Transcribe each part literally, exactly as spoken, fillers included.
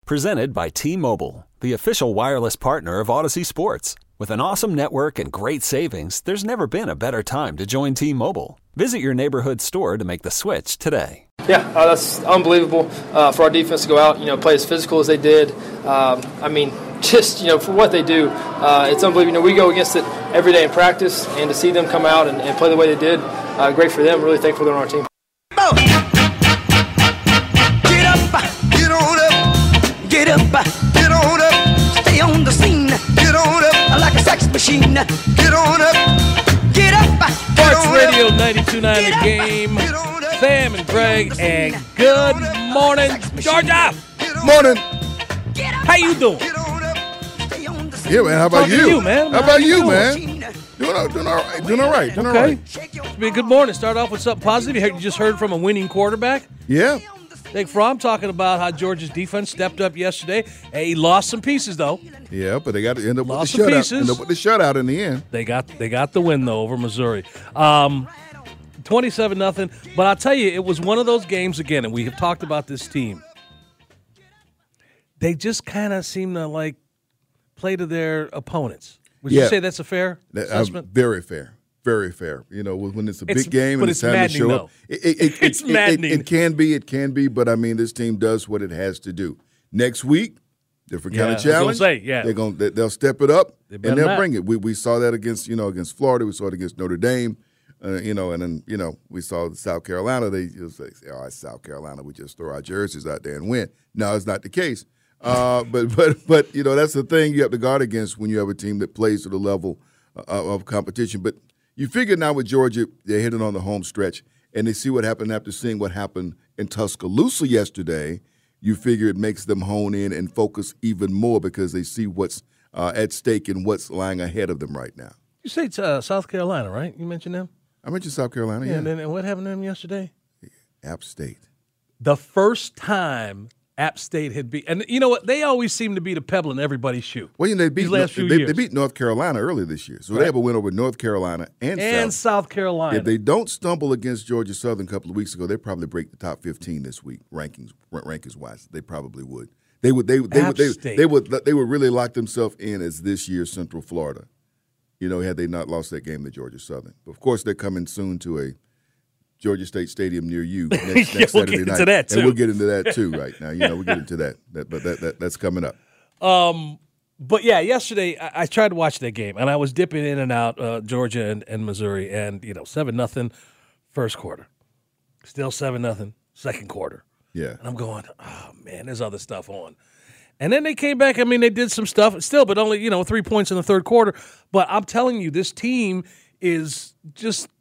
Presented by T-Mobile, the official wireless partner of Odyssey Sports. With an awesome network and great savings, there's never been a better time to join T-Mobile. Visit your neighborhood store to make the switch today. Yeah, uh, that's unbelievable uh, for our defense to go out, you know, play as physical as they did. Um, I mean, just, you know, for what they do, uh, it's unbelievable. You know, we go against it every day in practice, and to see them come out and, and play the way they did, uh, great for them. Really thankful they're on our team. Oh. Get up, get on up, get up, get on up, stay on the scene, get on up, like a sex machine, get on up, get up, get Sports Radio ninety-two point nine The Game. Sam and Greg, and good morning, Georgia. Morning. How you doing? Yeah, man. How about Talking you? to you, man. How How about you you, doing? man? Doing all, doing all right. Doing all right. Doing all Okay. right. It's been a good morning. Start off with something positive. You, heard, you just heard from a winning quarterback. Yeah. Nick Fromm talking about how Georgia's defense stepped up yesterday. Hey, he lost some pieces though. Yeah, but they got to end up Lost with some the shutout. pieces. End up with the shutout in the end. They got they got the win though over Missouri. Um, twenty-seven nothing. But I'll tell you, it was one of those games again, and we have talked about this team. They just kind of seem to like play to their opponents. Would Yeah. you say that's a fair That- uh, assessment? very fair. Very fair. You know, when it's a It's- big game but and it's, it's time to maddening, show though. up. It, it, it, It's it, it, maddening. It, it can be. It can be. But, I mean, this team does what it has to do. Next week, different Yeah, kind I of was gonna challenge. say, yeah. They're gonna, they, they'll step it up, They and better they'll not. bring it. We we saw that against, you know, against Florida. We saw it against Notre Dame. Uh, you know, and then, you know, we saw South Carolina. They just like, all right, South Carolina, we just throw our jerseys out there and win. No, it's not the case. Uh, but, but, but you know, that's the thing you have to guard against when you have a team that plays to the level uh, of competition. But you figure now with Georgia, they're hitting on the home stretch, and they see what happened after seeing what happened in Tuscaloosa yesterday. You figure it makes them hone in and focus even more because they see what's uh, at stake and what's lying ahead of them right now. You say it's uh, South Carolina, right? You mentioned them? I mentioned South Carolina, Yeah, yeah. and, then, and what happened to them yesterday? App State. The first time App State had beat, and you know what? They always seem to be the pebble in everybody's shoe. Well, you know, they beat, These last few they, years. they beat North Carolina earlier this year. So Right. they have a win over North Carolina and, And South. South Carolina. If they don't stumble against Georgia Southern a couple of weeks ago, they probably break the top fifteen this week, rankings rankings wise. They probably would. They would. They would. They App would. They, State. they would. They would really lock themselves in as this year's Central Florida. You know, had they not lost that game to Georgia Southern. But of course, they're coming soon to a Georgia State Stadium near you next, next Yeah, we'll Saturday get night. into that, too. And we'll get into that too right now. You know, we'll get into that. that but that, that that's coming up. Um, but yeah, yesterday I, I tried to watch that game, and I was dipping in and out uh, Georgia and, and Missouri, and you know, seven nothing first quarter, still seven nothing second quarter, Yeah. and I'm going, oh man, there's other stuff on. And then they came back. I mean, they did some stuff still, but only, you know, three points in the third quarter. But I'm telling you, this team is just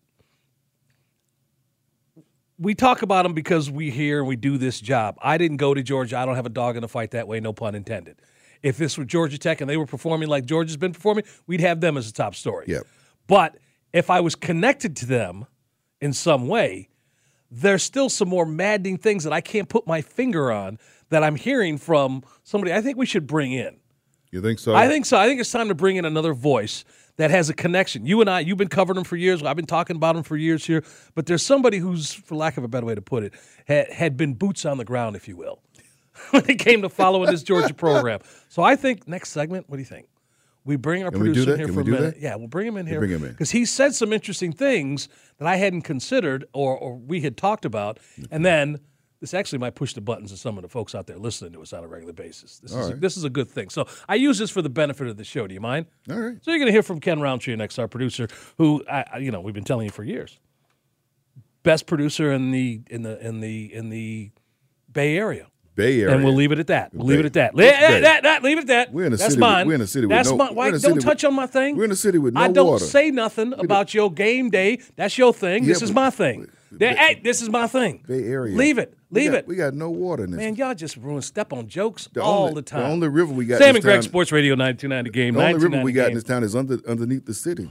– we talk about them because we hear and we do this job. I didn't go to Georgia. I don't have a dog in the fight that way, no pun intended. If this were Georgia Tech and they were performing like Georgia's been performing, we'd have them as a top story. Yep. But if I was connected to them in some way, there's still some more maddening things that I can't put my finger on that I'm hearing from somebody I think we should bring in. You think so? I think so. I think it's time to bring in another voice that has a connection. You and I, you've been covering them for years. I've been talking about them for years here. But there's somebody who's, for lack of a better way to put it, had, had been boots on the ground, if you will, when it came to following this Georgia program. So I think next segment, what do you think? We bring our Can we do producer in that? here Can for a we do minute. that? Yeah, we'll bring him in here. bring him in. Because he said some interesting things that I hadn't considered or, or we had talked about. And then this actually might push the buttons of some of the folks out there listening to us on a regular basis. This, All is, a, right. this is a good thing. So I use this for the benefit of the show. Do you mind? All right. So you're going to hear from Ken Roundtree next, our producer, who I, I- you know we've been telling you for years, best producer in the in the in the in the Bay Area. Bay Area. And we'll leave it at that. We'll Bay. leave it at that. What's Le- Bay? that, that, leave it at that. We're in a That's city. mine. With, we're in a city That's with no. my, why, we're in a don't city touch with, on my thing. We're in a city with no I don't water. say nothing about your game day. That's your thing. Yeah, this is but- my thing. but- There- hey, this is my thing. Bay Area. Leave it. We Leave got- it. We got no water in this. Man, y'all just ruin step on jokes The all only- the time. The only river we got. Sam in and this Greg, town- Sports Radio nine two nine The Game. The only river we got in Game. this town is under underneath the city.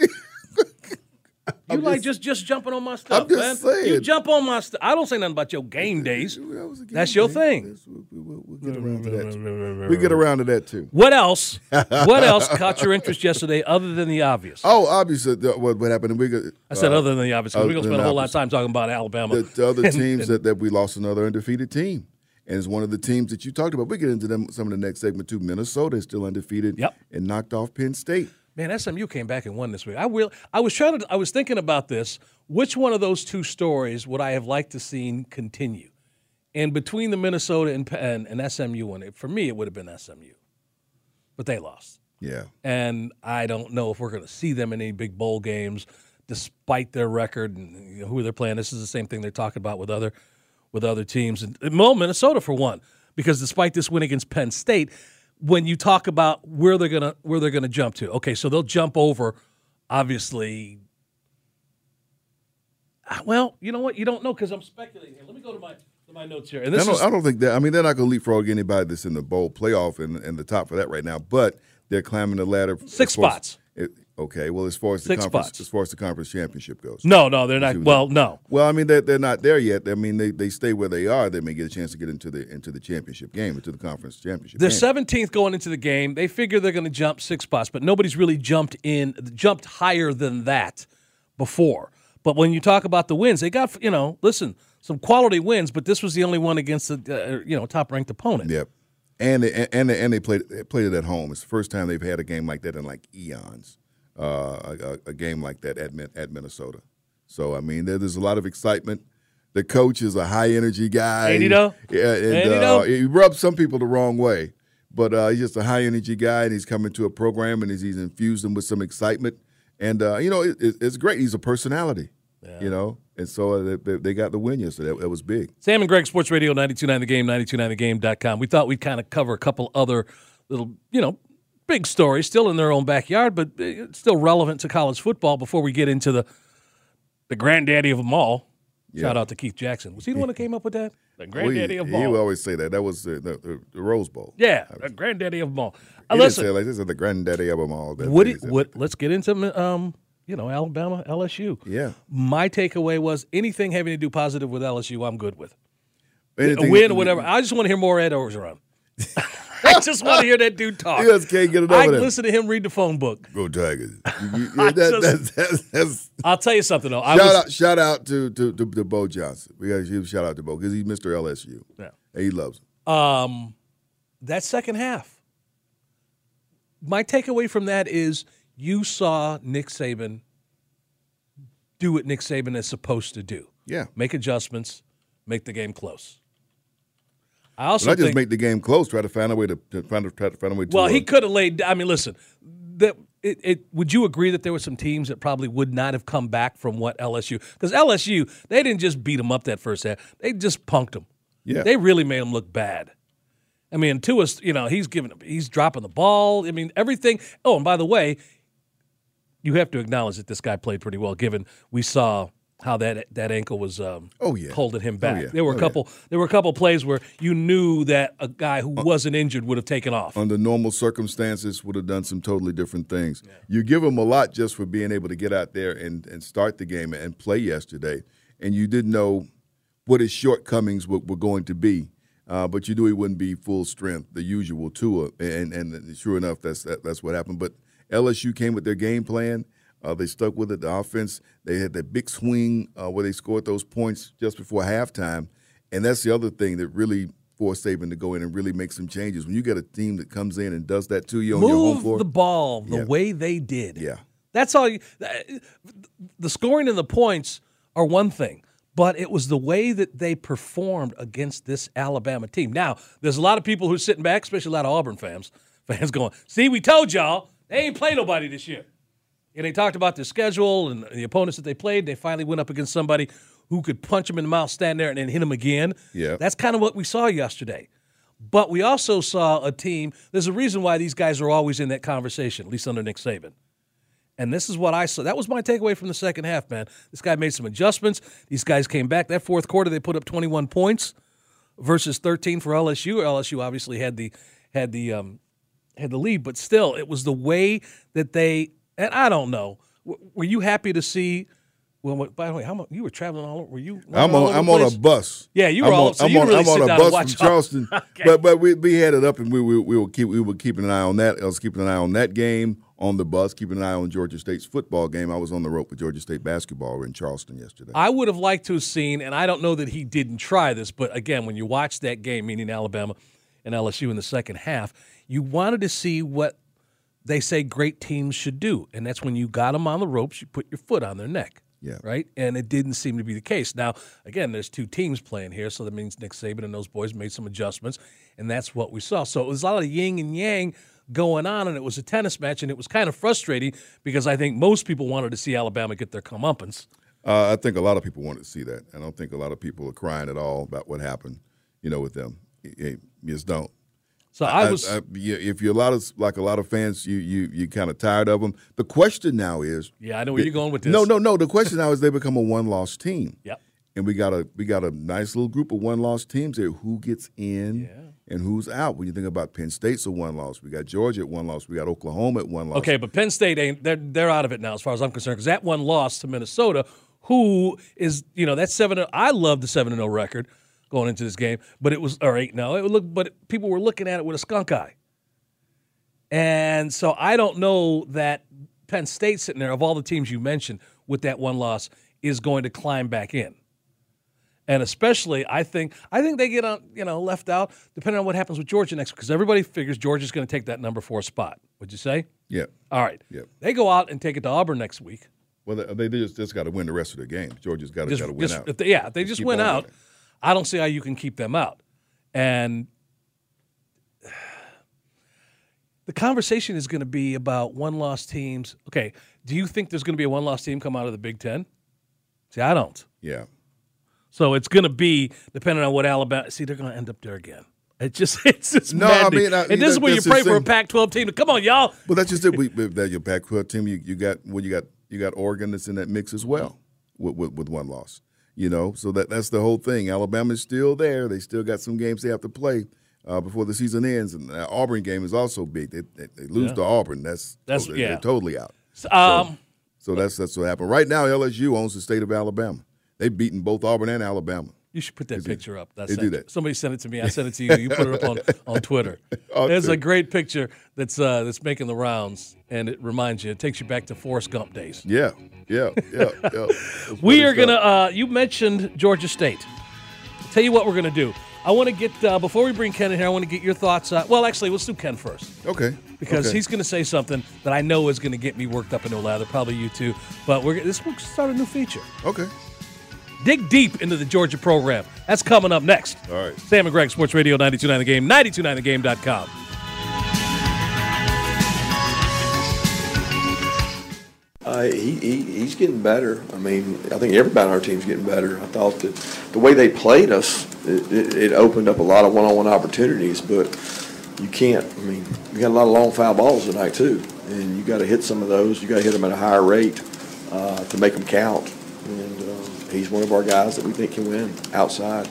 You I'm like just- just, just jumping on my stuff, I'm just man. saying. You jump on my stuff. I don't say nothing about your game days. That was a game That's your day. thing. That's- We'll, we'll- we'll get around to that. Too. We get around to that too. What else? What else caught your interest yesterday other than the obvious? Oh, obviously, the, what, what happened? We got, I said uh, other than the obvious. 'Cause other We're going to than spend a whole the lot of time talking about Alabama. The, the other And- teams and- that, that we lost another undefeated team. and it's one of the teams that you talked about. We get into them some of the next segment too. Minnesota is still undefeated Yep. and knocked off Penn State. Man, S M U came back and won this week. I will. I was trying to. I was thinking about this. Which one of those two stories would I have liked to seen continue? And between the Minnesota and, and, and S M U one, for me, it would have been S M U. But they lost. Yeah. And I don't know if we're going to see them in any big bowl games, despite their record and you know, who they're playing. This is the same thing they're talking about with other with other teams. And well, Minnesota for one, because despite this win against Penn State, when you talk about where they're gonna where they're gonna jump to, okay, so they'll jump over, obviously. Well, you know what? You don't know because I'm speculating here. Let me go to my to my notes here. And this I don't, is, I don't think that. I mean, they're not going to leapfrog anybody that's in the bowl playoff and, and the top for that right now. But they're climbing the ladder. Six as far as- spots. it, okay. Well, as far as the Six conference, spots. as far as the conference championship goes. No, no, they're not. Well, no. Well, I mean, they're, they're not there yet. I mean, they, they stay where they are. They may get a chance to get into the into the championship game, into the conference championship. They're game. seventeenth going into the game. They figure they're going to jump six spots, but nobody's really jumped in, jumped higher than that before. But when you talk about the wins, they got, you know, listen, some quality wins, but this was the only one against the, uh, you know, top-ranked opponent. Yep. And they, and they, and they played they played it at home. It's the first time they've had a game like that in like eons. Uh, a, a game like that at at Minnesota. So I mean, there, there's a lot of excitement. The coach is a high energy guy. Ain't he though? Yeah, and Ain't he uh, though? he rubs some people the wrong way, but uh, he's just a high energy guy, and he's coming to a program and he's, he's infused them with some excitement. And uh, you know, it, it, it's great. He's a personality. Yeah. You know, and so they, they got the win yesterday. That, that was big. Sam and Greg, Sports Radio, ninety-two point nine The Game, ninety-two point nine the game dot com. We thought we'd kind of cover a couple other little, you know, big stories, still in their own backyard, but still relevant to college football before we get into the the granddaddy of them all. Yeah. Shout out to Keith Jackson. Was he the one that came up with that? The granddaddy well, of he, them all. He would always say that. That was the, the, the, the Rose Bowl. Yeah, the granddaddy of them all. He Uh, didn't listen, say it like this is the granddaddy of them all. That's would what he it, said. would, let's get into um, you know, Alabama, L S U. Yeah. My takeaway was anything having to do positive with L S U, I'm good with. Anything, A win or whatever. I just want to hear more Ed Orgeron. I just want to hear that dude talk. You just can't get it over I there. listen to him read the phone book. Go Tigers. You- you- I that- just- that's- that's- that's- I'll tell you something though. I shout was, out, shout out to to, to, to Bo Johnson. We got to give a shout out to Bo because he's Mister L S U. Yeah. And he loves him. Um, that second half. My takeaway from that is you saw Nick Saban do what Nick Saban is supposed to do. Yeah. Make adjustments, make the game close. I also Not just think, make the game close. Try to find a way to, to find a, try to find a way to. well, uh, he could have laid. I mean, listen. That it, it. Would you agree that there were some teams that probably would not have come back from what L S U? Because L S U, they didn't just beat them up that first half. They just punked them. Yeah. They really made them look bad. I mean, Tua's, you know, he's giving, he's dropping the ball. I mean, everything. Oh, and by the way, you have to acknowledge that this guy played pretty well. Given we saw how that that ankle was um, Oh, yeah. holding him back. Oh, yeah. There were a Oh, couple. There were a couple plays where you knew that a guy who wasn't injured would have taken off. under normal circumstances, would have done some totally different things. Yeah. You give him a lot just for being able to get out there and, and start the game and play yesterday, and you didn't know what his shortcomings were, were going to be, uh, but you knew he wouldn't be full strength, the usual Tua, and, and sure enough, that's that, that's what happened. But L S U came with their game plan. Uh, they stuck with it. The offense, they had that big swing uh, where they scored those points just before halftime, and that's the other thing that really forced Saban to go in and really make some changes. When you get a team that comes in and does that to you on Move your home floor, the ball the Yeah. way they did. Yeah. That's all. You, the scoring and the points are one thing, but it was the way that they performed against this Alabama team. Now, there's a lot of people who are sitting back, especially a lot of Auburn fans, fans going, see, we told y'all, they ain't play nobody this year. And they talked about their schedule and the opponents that they played. They finally went up against somebody who could punch them in the mouth, stand there, and then hit them again. Yeah. That's kind of what we saw yesterday. But we also saw a team, there's a reason why these guys are always in that conversation, at least under Nick Saban. And this is what I saw. That was my takeaway from the second half, man. This guy made some adjustments. These guys came back. That fourth quarter, they put up twenty-one points versus thirteen for L S U. L S U obviously had the had the um, had the lead, but still, it was the way that they. And I don't know. Were you happy to see? Well, by the way, how much you were traveling all over? Were you? I'm all on. over I'm the on place? a bus. Yeah, you were I'm all. On, so I'm you on, really I'm sit on a down bus and watch from Charleston, okay. but but we, we had it up and we we, we were keep we were keeping an eye on that. I was keeping an eye on that game, on the bus, keeping an eye on Georgia State's football game. I was on the road for Georgia State basketball in Charleston yesterday. I would have liked to have seen, and I don't know that he didn't try this, but again, when you watch that game, meaning Alabama and L S U in the second half, you wanted to see what they say great teams should do, and that's when you got them on the ropes, you put your foot on their neck. Yeah. Right? And it didn't seem to be the case. Now, again, there's two teams playing here, so that means Nick Saban and those boys made some adjustments, and that's what we saw. So it was a lot of yin and yang going on, and it was a tennis match, and it was kind of frustrating because I think most people wanted to see Alabama get their comeuppance. Uh, I think a lot of people wanted to see that. I don't think a lot of people are crying at all about what happened, you know, with them. You just don't. So I was, I, I, yeah, if you're a lot of like a lot of fans, you you you kind of tired of them. The question now is, yeah, I know where they, you're going with this. No, no, no. The question now is they become a one-loss team. Yep. And we got a we got a nice little group of one-loss teams there. Who gets in yeah. and who's out? When you think about Penn State's a one loss, we got Georgia at one loss, we got Oklahoma at one loss. Okay, but Penn State ain't they're they're out of it now as far as I'm concerned because that one loss to Minnesota, who is you know that's seven. I love the seven and zero record going into this game, but it was or eight. No, it would look, but people were looking at it with a skunk eye. And so I don't know that Penn State sitting there, of all the teams you mentioned, with that one loss, is going to climb back in. And especially, I think I think they get on, you know, left out depending on what happens with Georgia next week, because everybody figures Georgia's going to take that number four spot. Would you say? Yeah. All right. Yeah. They go out and take it to Auburn next week. Well, they, they just, just got to win the rest of their games. Georgia's got to Just, got to win just, out. If they, yeah, if they just, keep win on out, winning. I don't see how you can keep them out. And the conversation is going to be about one-loss teams. Okay, do you think there's going to be a one-loss team come out of the Big Ten? See, I don't. Yeah. So it's going to be depending on what Alabama. See, they're going to end up there again. It just it's just No, maddening. I mean, I- and this is where you that's pray the for a thing. Pac twelve team to come on, y'all. Well, that's just it. We, we- that your Pac twelve team, you, you got well, you got you got Oregon that's in that mix as well with, with, with one loss. You know, so that that's the whole thing. Alabama's still there. They still got some games they have to play uh, before the season ends. And the Auburn game is also big. They, they, they lose Yeah. to Auburn. That's That's- totally, yeah. they're totally out. Um, So that's that's what happened. Right now, L S U owns the state of Alabama. They've beaten both Auburn and Alabama. You should put that picture up. That's they do it. that. Somebody sent it to me. I sent it to you. You put it up on, on Twitter. Oh, There's true. a great picture that's uh, that's making the rounds, and it reminds you. It takes you back to Forrest Gump days. Yeah, yeah, yeah. yeah. That's We funny are stuff. gonna. Uh, you mentioned Georgia State. I'll tell you what we're gonna do. I want to get uh, before we bring Ken in here. I want to get your thoughts. Uh, well, actually, let's do Ken first Okay. because okay. he's going to say something that I know is going to get me worked up into a lather. Probably you too. But we're this will start a new feature. Okay. Dig deep into the Georgia program. That's coming up next. All right. Sam and Greg, Sports Radio ninety-two point nine The Game, ninety-two point nine the game dot com. Uh, he, he he's getting better. I mean, I think everybody on our team's getting better. I thought that the way they played us, it, it, it opened up a lot of one-on-one opportunities. But you can't. I mean, we got a lot of long foul balls tonight too, and you got to hit some of those. You got to hit them at a higher rate uh, to make them count. And um, he's one of our guys that we think can win outside.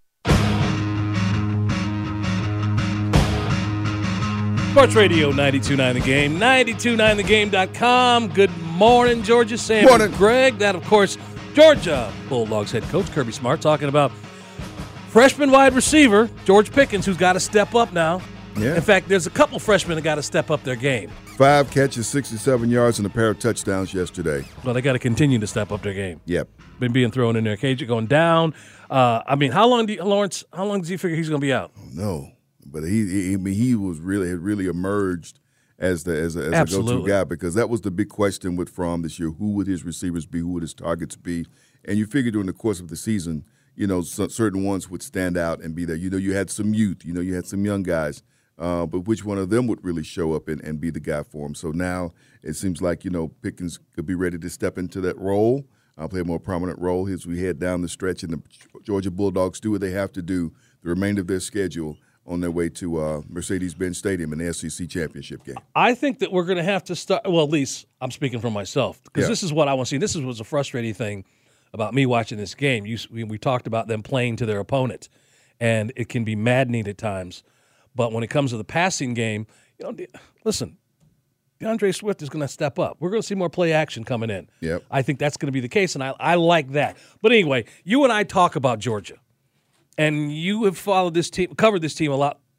Sports Radio ninety-two point nine The Game, ninety-two point nine the game dot com. Good morning, Georgia. Sam Morning. and Greg. That, of course, Georgia Bulldogs head coach Kirby Smart talking about freshman wide receiver George Pickens, who's got to step up now. Yeah. In fact, there's a couple freshmen that got to step up their game. Five catches, sixty-seven yards, and a pair of touchdowns yesterday. Well, they got to continue to step up their game. Yep. Been being thrown in there. K J going down. Uh, I mean, how long do you, Lawrence? How long does he figure he's going to be out? No, but he he, I mean, he was really had really emerged as the as a, as a Absolutely. go-to guy because that was the big question with Fromm this year. Who would his receivers be? Who would his targets be? And you figure during the course of the season, you know, so, certain ones would stand out and be there. You know, you had some youth. You know, you had some young guys. Uh, but which one of them would really show up and, and be the guy for him? So now it seems like, you know, Pickens could be ready to step into that role, uh, play a more prominent role as we head down the stretch. And the Georgia Bulldogs do what they have to do the remainder of their schedule on their way to uh, Mercedes-Benz Stadium in the S E C championship game. I think that we're going to have to start. Well, at least I'm speaking for myself because Yeah. this is what I want to see. This is, was a frustrating thing about me watching this game. You, we, we talked about them playing to their opponent, and it can be maddening at times. But when it comes to the passing game, you know, listen, DeAndre Swift is going to step up. We're going to see more play action coming in. Yep. I think that's going to be the case, and I, I like that. But anyway, you and I talk about Georgia, and you have followed this team, covered this team a lot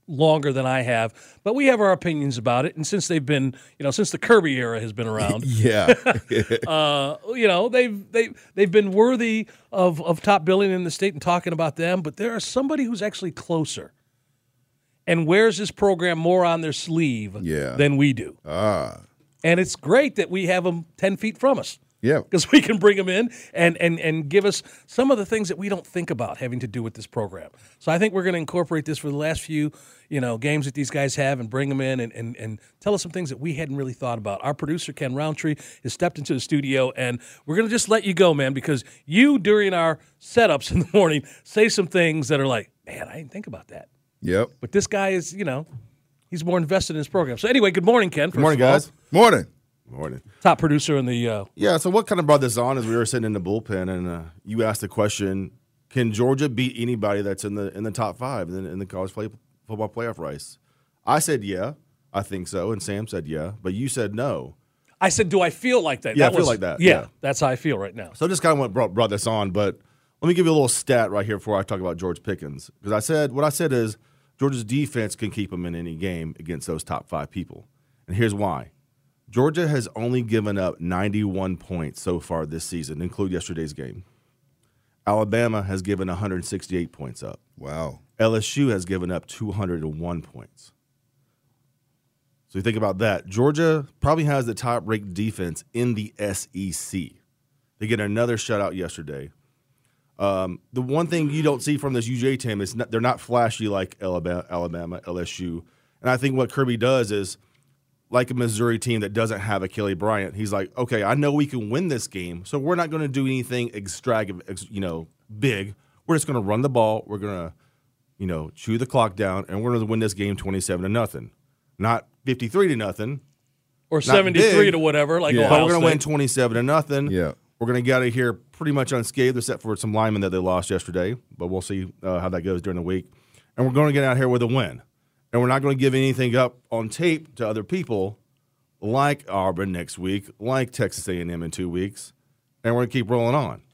longer than I have, but we have our opinions about it. And since they've been, you know, since the Kirby era has been around, Yeah. uh, you know, they've they they've been worthy of of top billing in the state and talking about them. But there is somebody who's actually closer and wears this program more on their sleeve Yeah. than we do. ah. And it's great that we have them ten feet from us. Yeah. Because we can bring them in and, and, and give us some of the things that we don't think about having to do with this program. So I think we're going to incorporate this for the last few, you know, games that these guys have and bring them in and, and, and tell us some things that we hadn't really thought about. Our producer, Ken Roundtree, has stepped into the studio, and we're going to just let you go, man, because you, during our setups in the morning, say some things that are like, man, I didn't think about that. Yep. But this guy is, you know, he's more invested in his program. So anyway, good morning, Ken. Good morning, of all. guys. Morning. Morning. Top producer in the uh, Yeah, so what kind of brought this on is we were sitting in the bullpen, and uh, you asked the question, can Georgia beat anybody that's in the in the top five in, in the college play, football playoff race? I said, yeah, I think so, and Sam said, yeah, but you said no. I said, do I feel like that? Yeah, that I feel like that, Yeah, yeah. that's how I feel right now. So just kind of what brought, brought this on, but let me give you a little stat right here before I talk about George Pickens. Because I said, what I said is Georgia's defense can keep them in any game against those top five people. And here's why. Georgia has only given up ninety-one points so far this season, include yesterday's game. Alabama has given one hundred sixty-eight points up. Wow. L S U has given up two hundred one points. So you think about that. Georgia probably has the top-ranked defense in the S E C. They get another shutout yesterday. Um, the one thing you don't see from this U J team is not, they're not flashy like Alabama, Alabama, L S U. And I think what Kirby does is, like a Missouri team that doesn't have a Kelly Bryant, he's like, okay, I know we can win this game, so we're not going to do anything extravagant, ex, you know, big. We're just going to run the ball. We're going to, you know, chew the clock down, and we're going to win this game twenty-seven to nothing, not fifty-three to nothing, or seventy-three to whatever. Like, Yeah. but Ohio we're going to State. win twenty-seven to nothing. Yeah. We're going to get out of here pretty much unscathed, except for some linemen that they lost yesterday. But we'll see uh, how that goes during the week, and we're going to get out here with a win, and we're not going to give anything up on tape to other people, like Auburn next week, like Texas A and M in two weeks, and we're going to keep rolling on.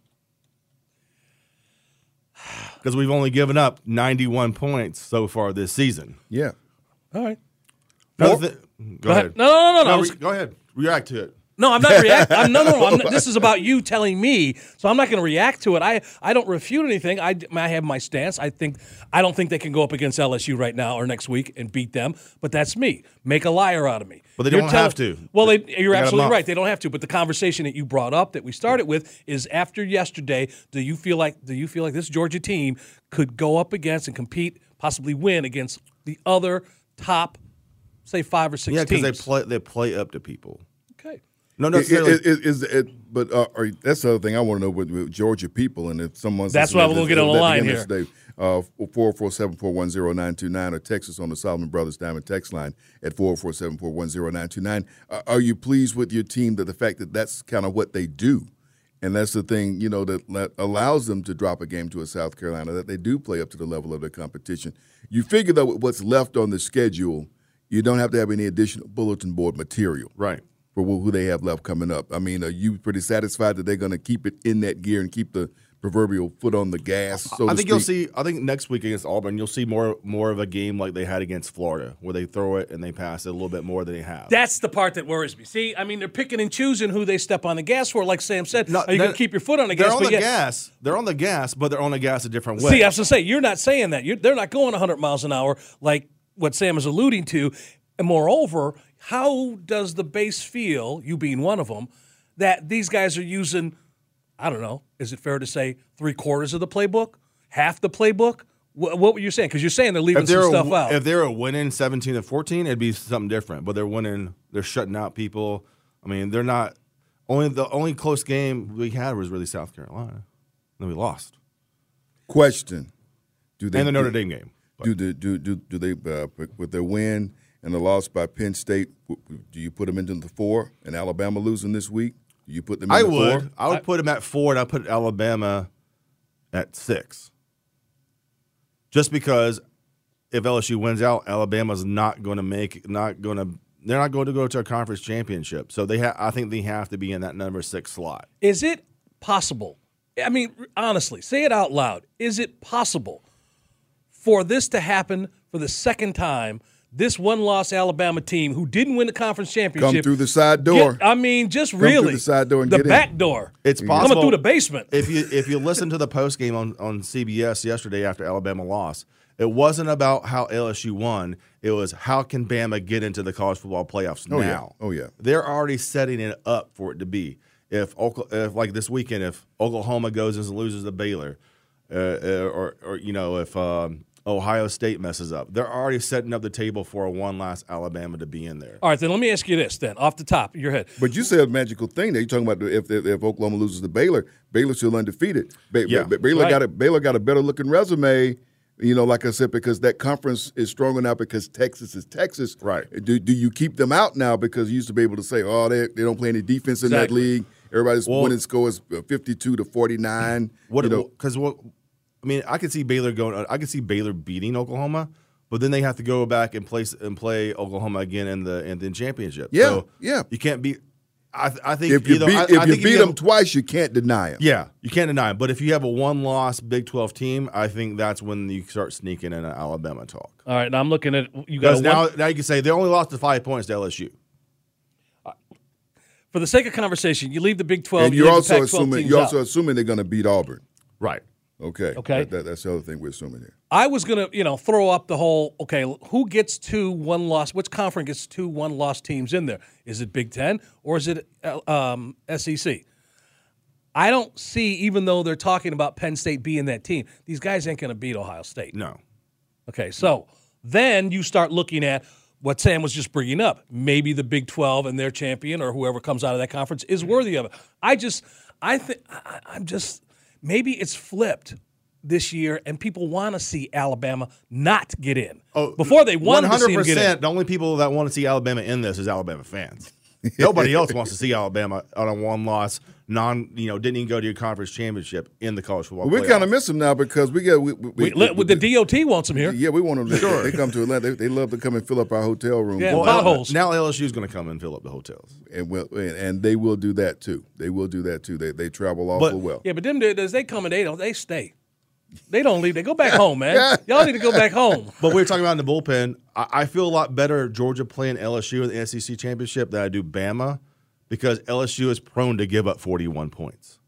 Because we've only given up ninety-one points so far this season. Yeah. All right. Another thi- go, ahead. No, no, no, no. no. I No, was- re- go ahead. React to it. No, I'm not reacting. I'm, no, no, no. I'm not, this is about you telling me, so I'm not going to react to it. I, I don't refute anything. I, I have my stance. I think I don't think they can go up against L S U right now or next week and beat them. But that's me. Make a liar out of me. But they You're don't tell- have to. Well, they, They you're got a absolutely month. right. They don't have to. But the conversation that you brought up that we started with is after yesterday. Do you feel like do you feel like this Georgia team could go up against and compete, possibly win against the other top, say five or six Yeah, because teams? they play they play up to people. Okay. No, It, necessarily. it, it, is it, but uh, are, that's the other thing I want to know with, with Georgia people, and if someone's That's what I'm gonna get on the line here. Today, uh, four four seven, four one zero, nine two nine or text us on the Solomon Brothers Diamond text line at four four seven, four one zero, nine two nine. Uh, are you pleased with your team that the fact that that's kind of what they do? And that's the thing, you know, that, that allows them to drop a game to a South Carolina, that they do play up to the level of their competition. You figure that with what's left on the schedule, you don't have to have any additional bulletin board material. right. For who they have left coming up. I mean, are you pretty satisfied that they're going to keep it in that gear and keep the proverbial foot on the gas, so I to think you'll speak? see. I think next week against Auburn, you'll see more more of a game like they had against Florida, where they throw it and they pass it a little bit more than they have. That's the part that worries me. See, I mean, they're picking and choosing who they step on the gas for. Like Sam said, No, are you going they're- to keep your foot on the They're gas? on but the yet- gas. They're on the gas, but they're on the gas a different way. See, I was going to say, you're not saying that. You're, they're not going one hundred miles an hour like what Sam is alluding to. And moreover, how does the base feel, you being one of them, that these guys are using, I don't know, is it fair to say three quarters of the playbook? Half the playbook? What, what were you saying? Because you're saying they're leaving if they're some a, stuff out. if they're winning seventeen to fourteen, it'd be something different. But they're winning. They're shutting out people. I mean, they're not. Only the only close game we had was really South Carolina. Then we lost. Question: Do they And the Notre Dame game. Do the do do do they uh, with their win and the loss by Penn State? w- w- Do you put them into the four? And Alabama losing this week, do you put them? In I the would. Four? I would put them at four, and I put Alabama at six. Just because if L S U wins out, Alabama's not going to make, not going to, they're not going to go to a conference championship. So they, ha- I think they have to be in that number six slot. Is it possible? I mean, honestly, say it out loud. Is it possible for this to happen for the second time this one-loss Alabama team who didn't win the conference championship Come through the side door. Get, I mean, just Come really through the side door and the get back in. door. It's coming possible through the basement. If you if you listen to the post game on, on C B S yesterday after Alabama lost, it wasn't about how L S U won. It was how can Bama get into the college football playoffs Oh, now. yeah. Oh, yeah. They're already setting it up for it to be. If, if like this weekend, if Oklahoma goes and loses to Baylor, uh, or or you know if um, Ohio State messes up, they're already setting up the table for a one last Alabama to be in there. All right, then let me ask you this then, off the top of your head. But you said a magical thing there. You're talking about if if, if Oklahoma loses to Baylor, Baylor's still undefeated. Ba- Yeah. ba- Baylor Right. got a Baylor got a better looking resume. You know, like I said, because that conference is stronger now because Texas is Texas. Right. Do do you keep them out now because you used to be able to say, oh, they they don't play any defense in that Exactly. league. Everybody's Well- winning scores fifty-two to forty-nine. What? You know, Because what? I mean, I could see Baylor going. I could see Baylor beating Oklahoma, but then they have to go back and play and play Oklahoma again in the in the championship. Yeah, so yeah. You can't beat. I, I think if you either, beat I, if I you think beat have- them twice, you can't deny them. Yeah, you can't deny it. But if you have a one-loss Big twelve team, I think that's when you start sneaking in an Alabama talk. All right, now I'm looking at you got Because a now, one, now you can say they only lost to five points to L S U. for the sake of conversation, you leave the Big twelve. And you you're leave the also Pac twelve assuming teams you're also out. assuming they're going to beat Auburn. Right. Okay. Okay. That, that, that's the other thing we're assuming here. I was gonna, you know, throw up the whole. Okay, who gets two one loss? Which conference gets two one loss teams in there? Is it Big Ten or is it uh, um, S E C? I don't see, even though they're talking about Penn State being that team, these guys ain't going to beat Ohio State. No. Okay, so then you start looking at what Sam was just bringing up. Maybe the Big twelve and their champion or whoever comes out of that conference is worthy of it. I just, I think, I, I'm just, maybe it's flipped this year and people want to see Alabama not get in. Oh, Before they wanted to see them get in. The only people that want to see Alabama in this is Alabama fans. Nobody else wants to see Alabama on a one-loss, non, you know, didn't even go to your conference championship in the college football. Well, we playoff. kind of miss them now because we get we, we, We, let- the D O T wants them here. Yeah, we want them. To, Sure. They come to Atlanta. They, they love to come and fill up our hotel room. Yeah. Well, potholes. now L S U is going to come and fill up the hotels. and, will, and and they will do that too. They will do that too. They they travel awful But- well. Yeah, but them dudes, they come and they don't, they stay. They don't leave. They go back home, man. Y'all need to go back home. But we were talking about in the bullpen. I, I feel a lot better Georgia playing L S U in the S E C championship than I do Bama because L S U is prone to give up forty-one points.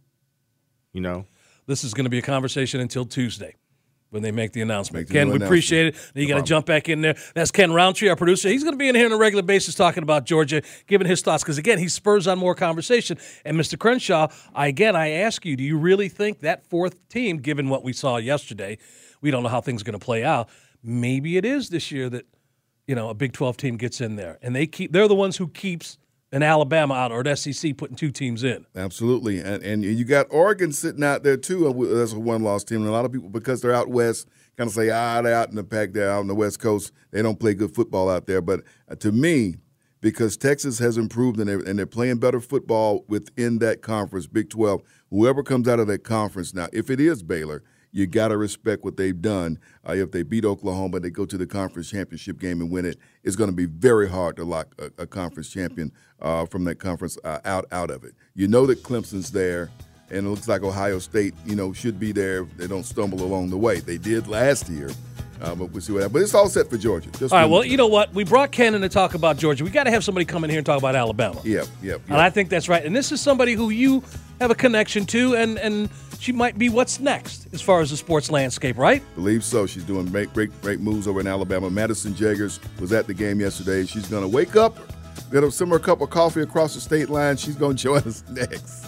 You know? This is going to be a conversation until Tuesday when they make the announcement. Make the Ken, new we appreciate it. You got to jump back in there. That's Ken Roundtree, our producer. He's going to be in here on a regular basis talking about Georgia, giving his thoughts because, again, he spurs on more conversation. And, Mister Crenshaw, I, again, I ask you, do you really think that fourth team, given what we saw yesterday, we don't know how things are going to play out, maybe it is this year that, you know, a Big twelve team gets in there. And they keep, they're the ones who keeps an Alabama out or an S E C putting two teams in. Absolutely, and and you got Oregon sitting out there too as a one-loss team. And a lot of people, because they're out west, kind of say, ah, they're out in the pack, they're out on the West Coast. They don't play good football out there. But uh, to me, because Texas has improved and they're, and they're playing better football within that conference, Big twelve, whoever comes out of that conference now, if it is Baylor, you got to respect what they've done. Uh, if they beat Oklahoma, they go to the conference championship game and win it. It's going to be very hard to lock a, a conference champion uh, from that conference uh, out out of it. You know that Clemson's there, and it looks like Ohio State, you know, should be there. They don't stumble along the way. They did last year, uh, but we'll see what happens. But it's all set for Georgia. Just All right, well, remember you know what? We brought Ken in to talk about Georgia. We got to have somebody come in here and talk about Alabama. that. Yep, yep, And I yep. think that's right. And this is somebody who you have a connection to, and, and she might be what's next as far as the sports landscape, right? Believe so. She's doing great, great, great moves over in Alabama. Madison Jaggers was at the game yesterday. She's going to wake up, get a similar cup of coffee across the state line. She's going to join us next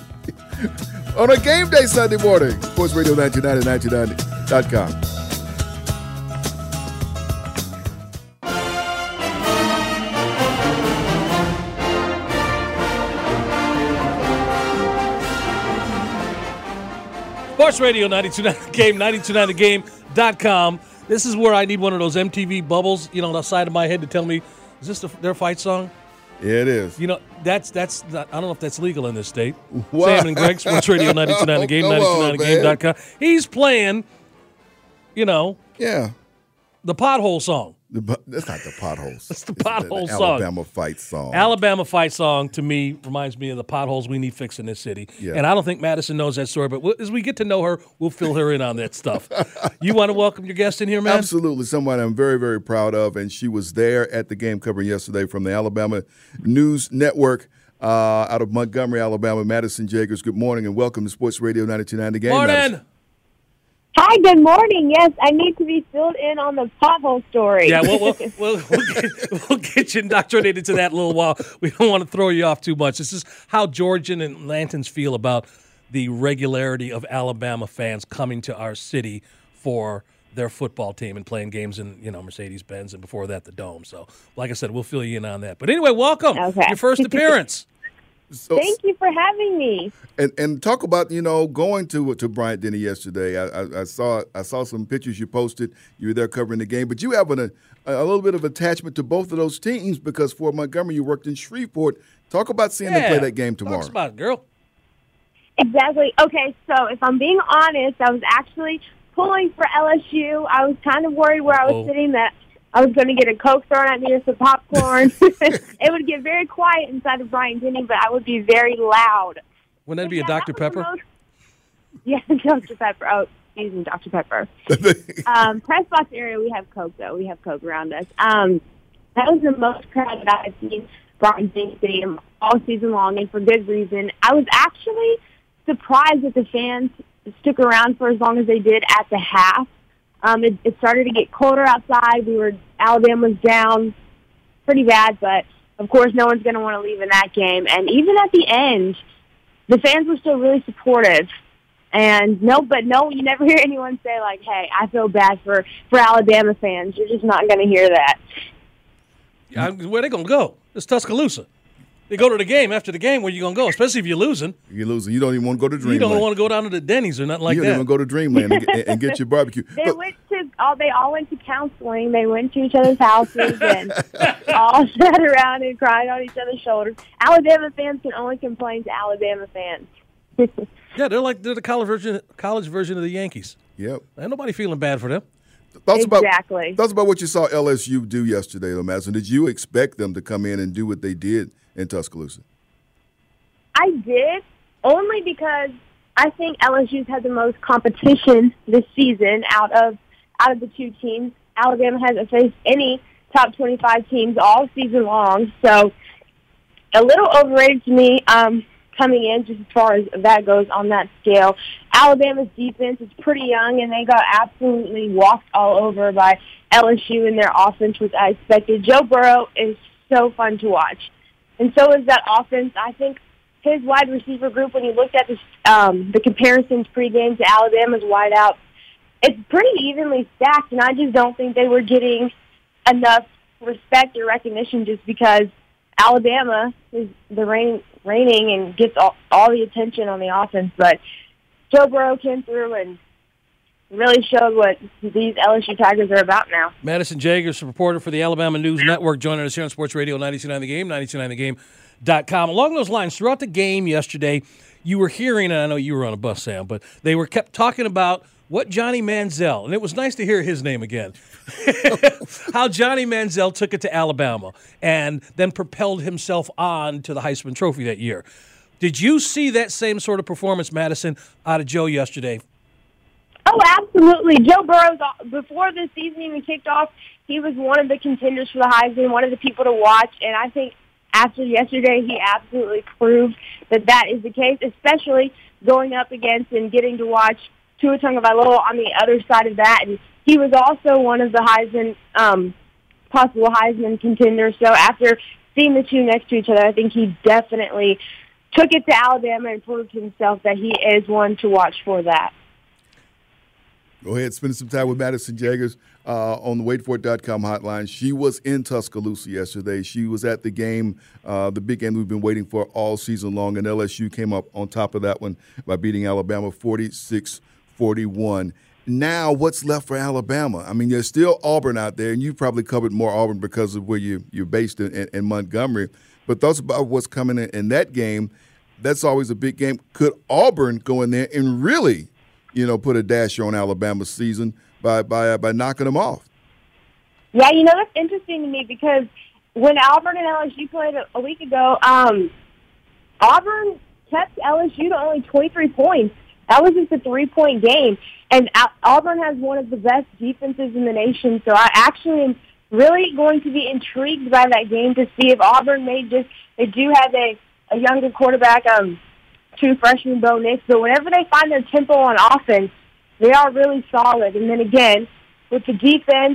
on a game day Sunday morning. Sports Radio nine two ninety, nine two ninety dot com. Sports Radio ninety-two point nine Game, ninety-two point nine the game dot com. This is where I need one of those M T V bubbles, you know, on the side of my head to tell me, is this the, their fight song? Yeah, it is. You know, that's, that's not, I don't know if that's legal in this state. What? Sam and Greg, Sports Radio ninety-two point nine the game, Come ninety-two on, point nine the game dot com. He's playing, you know, Yeah. the pothole song. The, bu- that's not the potholes. That's the It's pothole the song. Alabama fight song. Alabama fight song to me reminds me of the potholes we need fixed in this city. Yeah. And I don't think Madison knows that story, but we'll, as we get to know her, we'll fill her in on that stuff. You want to welcome your guest in here, man? Absolutely. Somebody I'm very, very proud of. And she was there at the game covering yesterday from the Alabama News Network uh, out of Montgomery, Alabama. Madison Jagers, good morning and welcome to Sports Radio ninety-two point nine The Game. Morning. Madison. Hi, good morning. Yes, I need to be filled in on the pothole story. Yeah, we'll, we'll, we'll, we'll, get, we'll get you indoctrinated to that in a little while. We don't want to throw you off too much. This is how Georgian and Atlantans feel about the regularity of Alabama fans coming to our city for their football team and playing games in, you know, Mercedes-Benz and before that the Dome. So, like I said, we'll fill you in on that. But anyway, welcome. Okay. Your first appearance. So, Thank you for having me. And and talk about, you know, going to to Bryant Denny yesterday. I, I, I saw I saw some pictures you posted. You were there covering the game, but you have an, a a little bit of attachment to both of those teams because for Montgomery you worked in Shreveport. Talk about seeing them play that game tomorrow. Talk about it, girl. Exactly. Okay, so if I'm being honest, I was actually pulling for L S U. I was kind of worried where I was Uh-oh. sitting that I was going to get a Coke thrown at me or some popcorn. It would get very quiet inside of Bryant Denny, but I would be very loud. Wouldn't that be a Yeah, Doctor that was the Pepper? most- Yeah, Doctor Pepper. Oh, excuse me, Doctor Pepper. um, press box area, we have Coke, though. We have Coke around us. Um, that was the most crowded I've seen Bryant Denny Stadium all season long, and for good reason. I was actually surprised that the fans stuck around for as long as they did at the half. Um, it, it started to get colder outside. We were Alabama was down pretty bad, but of course, no one's going to want to leave in that game. And even at the end, the fans were still really supportive. And no, but no, you never hear anyone say like, "Hey, I feel bad for for Alabama fans." You're just not going to hear that. Yeah, where they going to go? It's Tuscaloosa. They go to the game. After the game, where you going to go? Especially if you're losing. You're losing. You don't even want to go to Dreamland. You don't want to go down to the Denny's or nothing like you that. don't even go to Dreamland and get, and get your barbecue. They But- went to all. They all went to counseling. They went to each other's houses and all sat around and cried on each other's shoulders. Alabama fans can only complain to Alabama fans. Yeah, they're like they're the college version, college version of the Yankees. Yep. Ain't nobody feeling bad for them. Thoughts Exactly. About, thoughts about what you saw L S U do yesterday, though, Madison. Did you expect them to come in and do what they did in Tuscaloosa? I did, only because I think L S U's had the most competition this season out of out of the two teams. Alabama hasn't faced any top twenty-five teams all season long, so a little overrated to me um, coming in, just as far as that goes on that scale. Alabama's defense is pretty young, and they got absolutely walked all over by L S U in their offense, which I expected. Joe Burrow is so fun to watch, and so is that offense. I think his wide receiver group, when you looked at the, um, the comparisons pregame to Alabama's wideout, it's pretty evenly stacked, and I just don't think they were getting enough respect or recognition just because Alabama is the reign, reigning and gets all, all the attention on the offense. But Joe Burrow came through and really showed what these L S U Tigers are about now. Madison Jagers, reporter for the Alabama News Network, joining us here on Sports Radio ninety-two point nine The Game, ninety-two point nine the game dot com. Along those lines, throughout the game yesterday, you were hearing, and I know you were on a bus, Sam, but they were kept talking about what Johnny Manziel, and it was nice to hear his name again, how Johnny Manziel took it to Alabama and then propelled himself on to the Heisman Trophy that year. Did you see that same sort of performance, Madison, out of Joe yesterday? Oh, absolutely. Joe Burrow, before this season even kicked off, he was one of the contenders for the Heisman, one of the people to watch, and I think after yesterday, he absolutely proved that that is the case, especially going up against and getting to watch Tua Tagovailoa on the other side of that. And he was also one of the Heisman, um, possible Heisman contenders. So after seeing the two next to each other, I think he definitely took it to Alabama and proved himself that he is one to watch for that. Go ahead, spend some time with Madison Jagers uh, on the wait for it dot com hotline. She was in Tuscaloosa yesterday. She was at the game, uh, the big game we've been waiting for all season long, and L S U came up on top of that one by beating Alabama forty-six forty-one. Now, what's left for Alabama? I mean, there's still Auburn out there, and you've probably covered more Auburn because of where you, you're based in, in, in Montgomery. But thoughts about what's coming in, in that game, that's always a big game. Could Auburn go in there and really – you know, put a dasher on Alabama's season by by uh, by knocking them off? Yeah, you know, that's interesting to me because when Auburn and L S U played a, a week ago, um, Auburn kept L S U to only twenty-three points. That was just a three-point game. And Auburn has one of the best defenses in the nation, so I actually am really going to be intrigued by that game to see if Auburn may just – they do have a, a younger quarterback, um, true freshman Bo Nix, but whenever they find their tempo on offense, they are really solid. And then again, with the defense,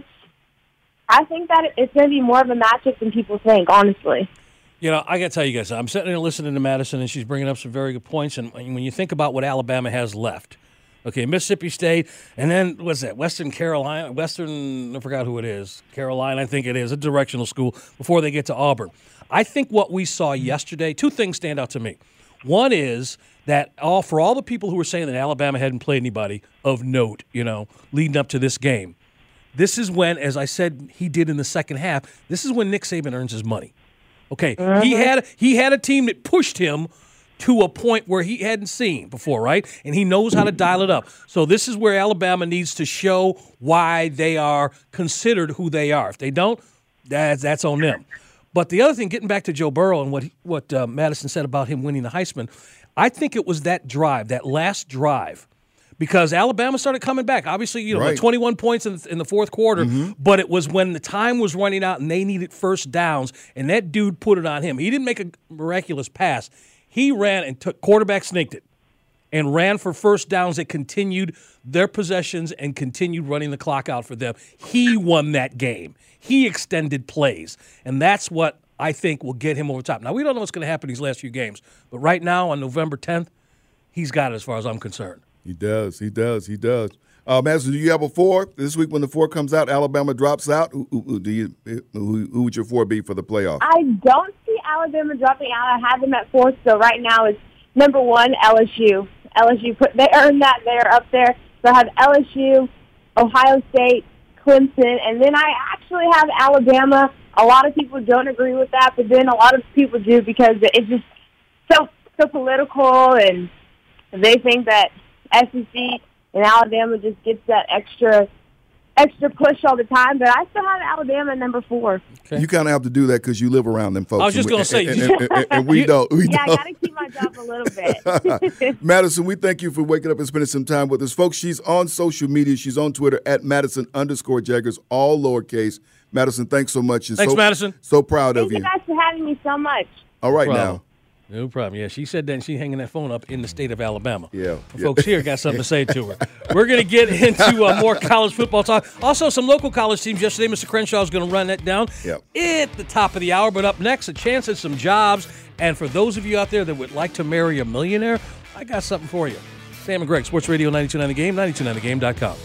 I think that it's going to be more of a matchup than people think, honestly. You know, I got to tell you guys, I'm sitting there listening to Madison, and she's bringing up some very good points. And when you think about what Alabama has left, okay, Mississippi State, and then what's that? Western Carolina, Western, I forgot who it is. Carolina, I think it is, a directional school before they get to Auburn. I think what we saw yesterday, two things stand out to me. One is that all for all the people who were saying that Alabama hadn't played anybody of note, you know, leading up to this game, this is when, as I said he did in the second half, this is when Nick Saban earns his money. Okay, uh-huh. he had he had a team that pushed him to a point where he hadn't seen before, right? And he knows how to dial it up. So this is where Alabama needs to show why they are considered who they are. If they don't, that's, that's on them. But the other thing, getting back to Joe Burrow and what he, what uh, Madison said about him winning the Heisman, I think it was that drive, that last drive, because Alabama started coming back. Obviously, you know, Right. like twenty-one points in the, in the fourth quarter, Mm-hmm. but it was when the time was running out and they needed first downs, and that dude put it on him. He didn't make a miraculous pass. He ran and took quarterback sneaked it and ran for first downs that continued their possessions and continued running the clock out for them. He won that game. He extended plays, and that's what I think will get him over top. Now, we don't know what's going to happen these last few games, but right now on November tenth, he's got it as far as I'm concerned. He does. He does. He does. Uh, Madison, do you have a four this week when the four comes out? Alabama drops out. Who, who, do you? Who, who would your four be for the playoff? I don't see Alabama dropping out. I have them at fourth, so right now it's number one, L S U. L S U, put, they earned that. They're up there. So I have L S U, Ohio State, Clemson, and then I actually have Alabama. A lot of people don't agree with that, but then a lot of people do because it's just so so political, and they think that S E C and Alabama just gets that extra extra push all the time. But I still have Alabama at number four. Okay. You kind of have to do that because you live around them folks. I was just going to say. And, and, and, and, and we don't. We yeah, don't. I got to keep my job a little bit. Madison, we thank you for waking up and spending some time with us. Folks, she's on social media. She's on Twitter at Madison underscore Jaggers, all lowercase. Madison, thanks so much. And Thanks, so, Madison. So proud Thank of you you. guys for having me so much. All right No now. problem. No problem. Yeah, she said that and she hanging that phone up in the state of Alabama. Yeah. The folks here got something to say to her. We're going to get into uh, more college football talk. Also, some local college teams yesterday. Mister Crenshaw is going to run that down Yep. at the top of the hour. But up next, a chance at some jobs. And for those of you out there that would like to marry a millionaire, I got something for you. Sam and Greg, Sports Radio ninety-two point nine The Game, ninety-two point nine the game dot com.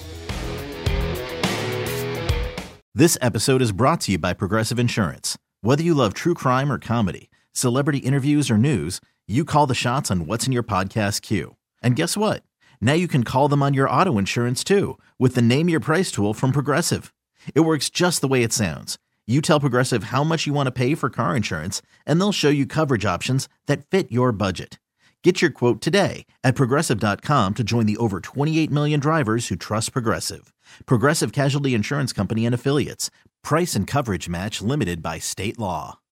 This episode is brought to you by Progressive Insurance. Whether you love true crime or comedy, celebrity interviews or news, you call the shots on what's in your podcast queue. And guess what? Now you can call them on your auto insurance too with the Name Your Price tool from Progressive. It works just the way it sounds. You tell Progressive how much you want to pay for car insurance, and they'll show you coverage options that fit your budget. Get your quote today at Progressive dot com to join the over twenty-eight million drivers who trust Progressive. Progressive Casualty Insurance Company and Affiliates. Price and coverage match limited by state law.